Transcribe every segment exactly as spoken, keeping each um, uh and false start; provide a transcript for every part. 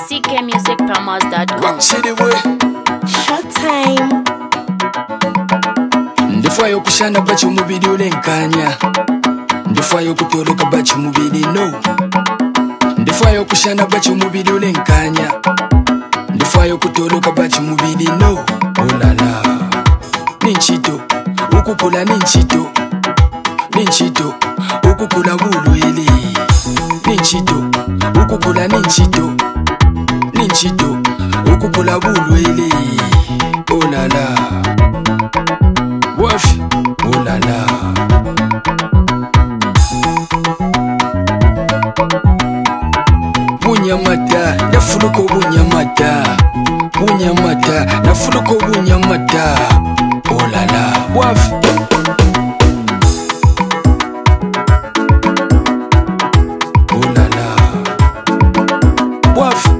c k music promos dot com. Rock City way. Showtime. Ndifayo kushana bachi umubiri urenkanya. Ndifayo kutoroka bachi umubiri no. Ndifayo kushana bachi umubiri urenkanya. Ndifayo kutoroka bachi umubiri no. Oh la la. Ninchito, ukukula ninchito. Ninchito, ukukula bulwele. Ninchito, ukukula ninchito. Ninchito, ukukula bulwele. Oh la la. Wafi, oh la la. Bunyamata, nafuluko bunyamata. Bunyamata, nafuluko bunyamata. Oh la la. Wafi. Oh la la. Wafi.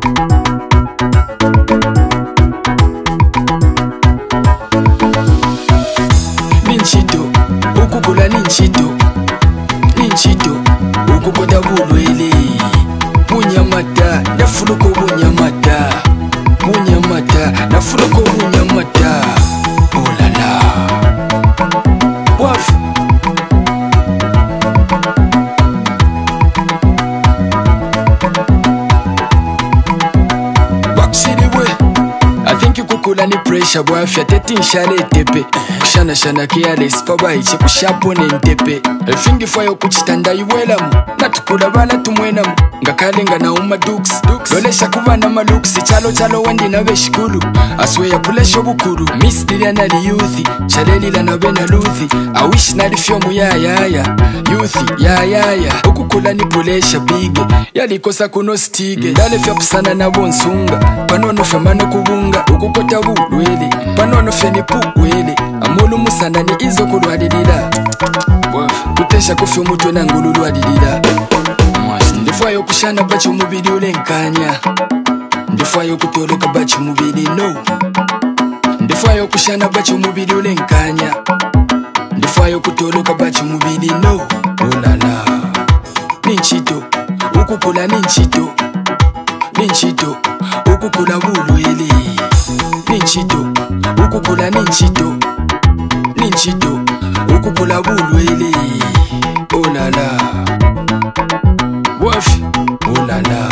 Ninchito, ukukula ninchito. Ninchito, ukukoda bulwele. Bunyamata, nafuluko bunyamata. Bunyamata, nafuluko bunyamata. Oh la la. Wafi. Rock City way. I think you kukula ni pressure boy afya teti nshale tepe. Kushana shana careless paba ichi kushapo ne ntepe. Elfingi fayo kuchitanda iwelamu. Natukula bala tumwenamu. Ngakalenga na uma dukes. Lolesha kuba na malooks. Chalo chalo wendi na veshikulu. Aswe ya pulesho bukuru. Miss dilia na li youthi. Chaleli la na bena luthi. I wish na li fyomu ya ya ya. Youthi ya ya ya. Ukukula ni pulesha bige. Yali kosa kuno stige. Dale fya kusana na bonsunga. Panono fe mano kubunga. Ukukota bulwele. Panono fe ni puwele. Amulu musana ni izo kulwadilila. Kutesha kufi umutwe na ngululu adilila. Ndifayo kushana bachi umubiri urenkanya. Ndifayo kutoroka bachi umubiri no. Ndifayo kushana bachi umubiri urenkanya. Ndifayo kutoroka bachi umubiri no. Oh la la. Ninchito, ukukula ninchito. Ninchito, ukukula bulwele. Ninchito, ukukula ninchito. Ninchito, ukukula bulwele. Oh la la. Wafi, oh la la.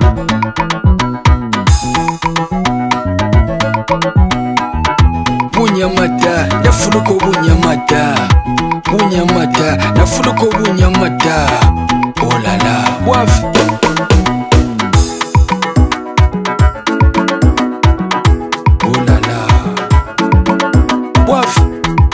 Bunyamata, nafuluko bunyamata. Bunyamata, nafuluko bunyamata. Oh la la. Wafi. Oh la la. Wafi.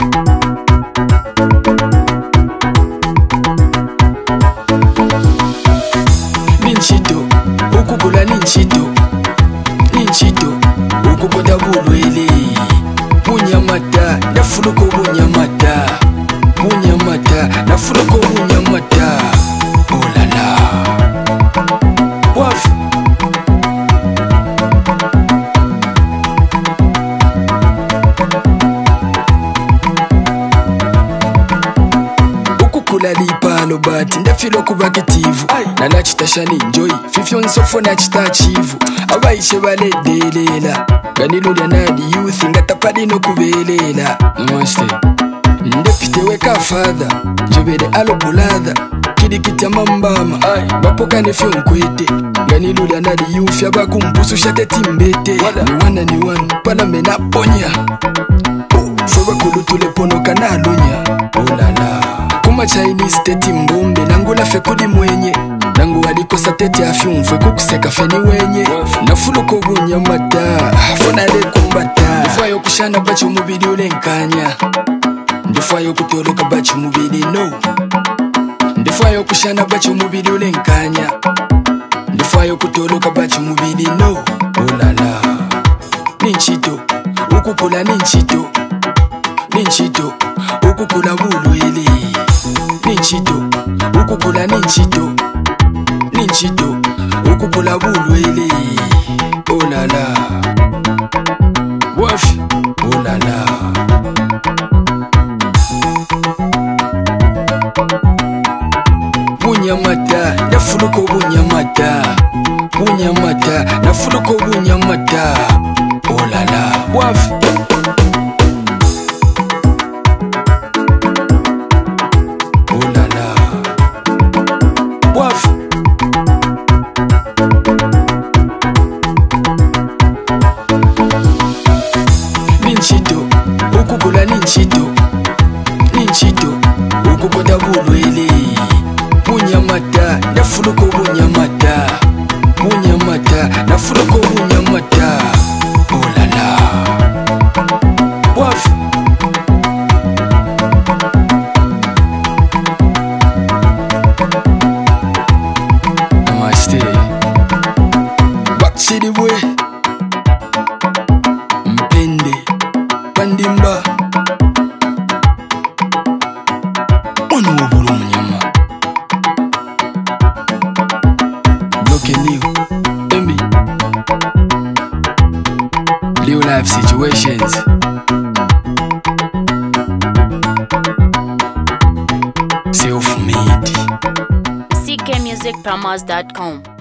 Ninchito, ukukula ninchito. Ninchito, ukukoda bulwele. Bunyamata, nafuluko bunyamata. Bunyamata, nafuluko bunyamata. Oh la la. Wafi. Ukukula lipalo bati ndafilo kuba kitivu. Nana chitasha ninjoy fifyo nsofo na chitachivu. Abaishe baledelela ganilulya nadi youth ngatapadi no kubelela. Namaste. Ndepite weka father jobele alo bulada. Kidi kitya mambama bapoka nefyo nkwete. Ganilulya nadi youth yabakumbusu shateti mbete. Ni wana ni wana pala mena ponya. Foba kulutule pono kanalonya. Oh la la. Kuma Chinese teti mbombe nangula fe kudi mwenye. Nangu walikosa teti afyumfwe kukuseka feni wenye. Nafuluko bunyamata, fona le kumbata. Ndifayo kushana bachi umubiri urenkanya. Ndifayo kutoroka bachi umubiri no. Ndifayo kushana bachi umubiri urenkanya. Ndifayo kutoroka bachi umubiri no. Oh la la. Ninchito, ukukula ninchito. Ninchito, ukukula bulwele. Ninchito, ukukula ninchito. Ninchito, ukukula bulwele. Oh la la. Wafi, oh la la. Bunyamata, nafuluko bunyamata. bunyamata nafuluko bunyamata olala bwafi olala bwafi ninchito ukukula ninchito ninchito ukukoda bulwele bunyamata nafuluko bunyamata bunyamata nafuluko bunyamata olala bwafi namaste bakchiribwe mpende pandimba ono wobulu munyama blokeniw embi real life situations self-made C K music promos dot com.